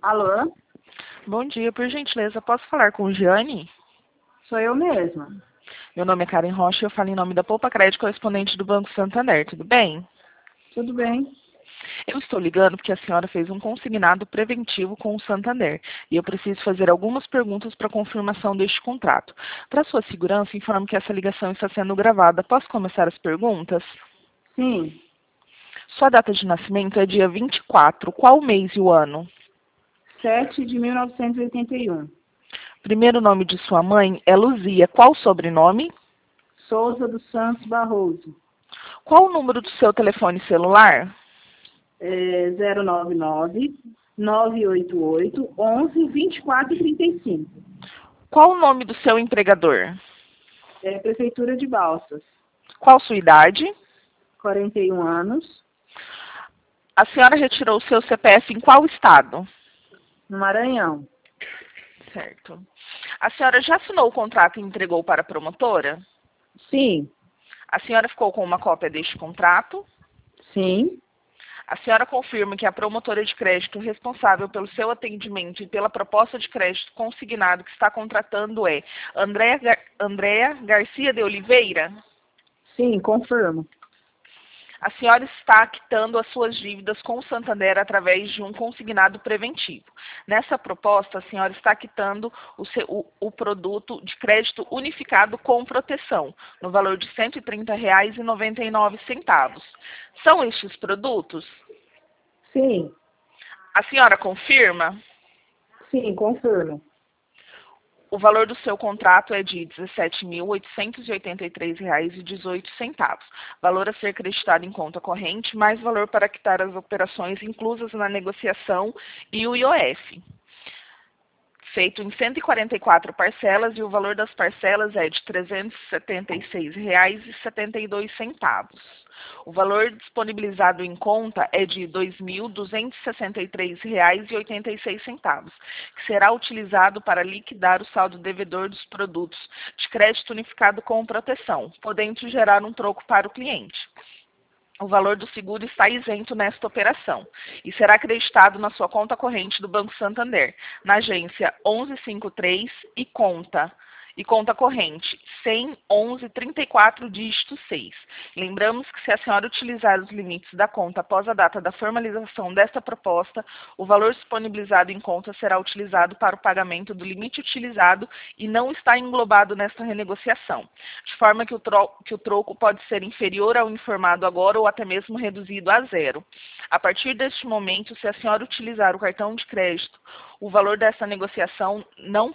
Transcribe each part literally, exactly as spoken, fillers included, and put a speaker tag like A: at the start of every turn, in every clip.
A: Alô?
B: Bom dia, por gentileza, posso falar com Giane?
A: Sou eu mesma.
B: Meu nome é Karen Rocha e eu falo em nome da Poupa Crédito, correspondente do Banco Santander, tudo bem?
A: Tudo bem?
B: Eu estou ligando porque a senhora fez um consignado preventivo com o Santander e eu preciso fazer algumas perguntas para confirmação deste contrato. Para sua segurança, informo que essa ligação está sendo gravada. Posso começar as perguntas?
A: Sim.
B: Sua data de nascimento é dia vinte e quatro. Qual o mês e o ano?
A: sete de mil novecentos e oitenta e um.
B: Primeiro nome de sua mãe é Luzia. Qual o sobrenome?
A: Souza dos Santos Barroso.
B: Qual o número do seu telefone celular?
A: É zero nove nove, nove oito oito, onze, vinte e quatro trinta e cinco.
B: Qual o nome do seu empregador?
A: É Prefeitura de Balsas.
B: Qual sua idade?
A: quarenta e um anos.
B: A senhora retirou o seu C P F em qual estado?
A: No Maranhão.
B: Certo. A senhora já assinou o contrato e entregou para a promotora?
A: Sim.
B: A senhora ficou com uma cópia deste contrato?
A: Sim.
B: A senhora confirma que a promotora de crédito responsável pelo seu atendimento e pela proposta de crédito consignado que está contratando é Andréa Gar Andréa Garcia de Oliveira?
A: Sim, confirmo.
B: A senhora está quitando as suas dívidas com o Santander através de um consignado preventivo. Nessa proposta, a senhora está quitando o, seu, o, o produto de crédito unificado com proteção, no valor de cento e trinta reais e noventa e nove centavos. São estes produtos?
A: Sim.
B: A senhora confirma?
A: Sim, confirmo.
B: O valor do seu contrato é de dezessete mil oitocentos e oitenta e três reais e dezoito centavos. Valor a ser creditado em conta corrente, mais valor para quitar as operações inclusas na negociação e o I O F. Feito em cento e quarenta e quatro parcelas e o valor das parcelas é de trezentos e setenta e seis reais e setenta e dois centavos. O valor disponibilizado em conta é de dois mil duzentos e sessenta e três reais e oitenta e seis centavos, que será utilizado para liquidar o saldo devedor dos produtos de crédito unificado com proteção, podendo gerar um troco para o cliente. O valor do seguro está isento nesta operação e será acreditado na sua conta corrente do Banco Santander, na agência onze cinquenta e três e conta e conta corrente cem, onze, trinta e quatro, dígito seis. Lembramos que se a senhora utilizar os limites da conta após a data da formalização desta proposta, o valor disponibilizado em conta será utilizado para o pagamento do limite utilizado e não está englobado nesta renegociação, de forma que o, tro que o troco pode ser inferior ao informado agora ou até mesmo reduzido a zero. A partir deste momento, se a senhora utilizar o cartão de crédito, o valor dessa negociação não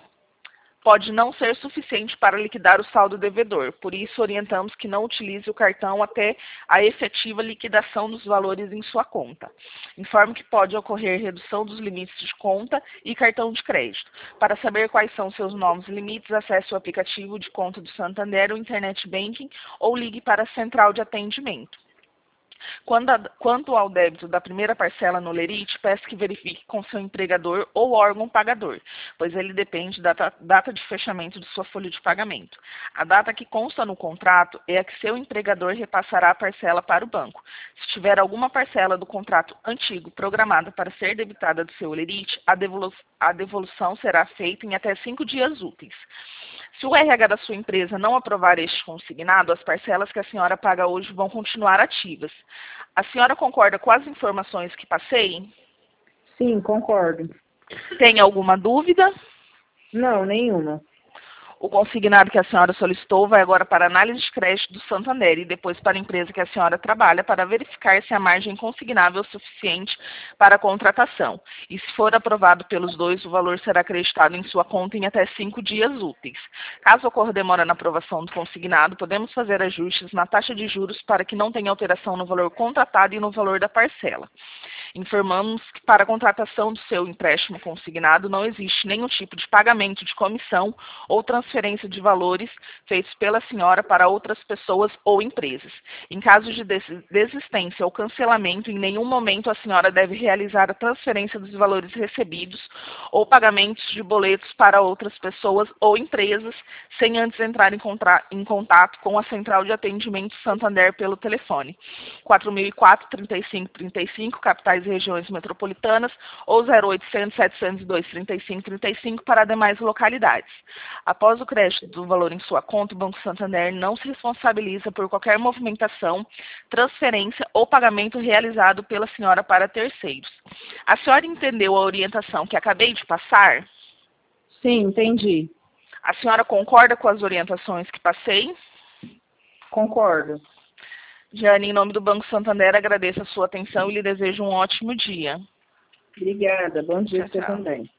B: pode não ser suficiente para liquidar o saldo devedor. Por isso, orientamos que não utilize o cartão até a efetiva liquidação dos valores em sua conta. Informe que pode ocorrer redução dos limites de conta e cartão de crédito. Para saber quais são seus novos limites, acesse o aplicativo de conta do Santander, o Internet Banking ou ligue para a central de atendimento. Quando a, quanto ao débito da primeira parcela no lerite, peço que verifique com seu empregador ou órgão pagador, pois ele depende da data, data de fechamento de sua folha de pagamento. A data que consta no contrato é a que seu empregador repassará a parcela para o banco. Se tiver alguma parcela do contrato antigo programada para ser debitada do seu lerite, a, devolu a devolução será feita em até cinco dias úteis. Se o R H da sua empresa não aprovar este consignado, as parcelas que a senhora paga hoje vão continuar ativas. A senhora concorda com as informações que passei?
A: Sim, concordo.
B: Tem alguma dúvida?
A: Não, nenhuma.
B: O consignado que a senhora solicitou vai agora para a análise de crédito do Santander e depois para a empresa que a senhora trabalha para verificar se a margem consignável é suficiente para a contratação. E se for aprovado pelos dois, o valor será acreditado em sua conta em até cinco dias úteis. Caso ocorra demora na aprovação do consignado, podemos fazer ajustes na taxa de juros para que não tenha alteração no valor contratado e no valor da parcela. Informamos que para a contratação do seu empréstimo consignado não existe nenhum tipo de pagamento de comissão ou transferência transferência de valores feitos pela senhora para outras pessoas ou empresas. Em caso de des- desistência ou cancelamento, em nenhum momento a senhora deve realizar a transferência dos valores recebidos ou pagamentos de boletos para outras pessoas ou empresas sem antes entrar em, contra- em contato com a Central de Atendimento Santander pelo telefone quatro mil e quatro, trinta e cinco, trinta e cinco, capitais e regiões metropolitanas, ou zero oitocentos, setecentos e dois, trinta e cinco, trinta e cinco para demais localidades. Após o crédito do valor em sua conta, o Banco Santander não se responsabiliza por qualquer movimentação, transferência ou pagamento realizado pela senhora para terceiros. A senhora entendeu a orientação que acabei de passar?
A: Sim, entendi.
B: A senhora concorda com as orientações que passei?
A: Concordo.
B: Jane, em nome do Banco Santander, agradeço a sua atenção e lhe desejo um ótimo dia.
A: Obrigada. Bom dia
B: Tchau,
A: para você
B: tchau.
A: também.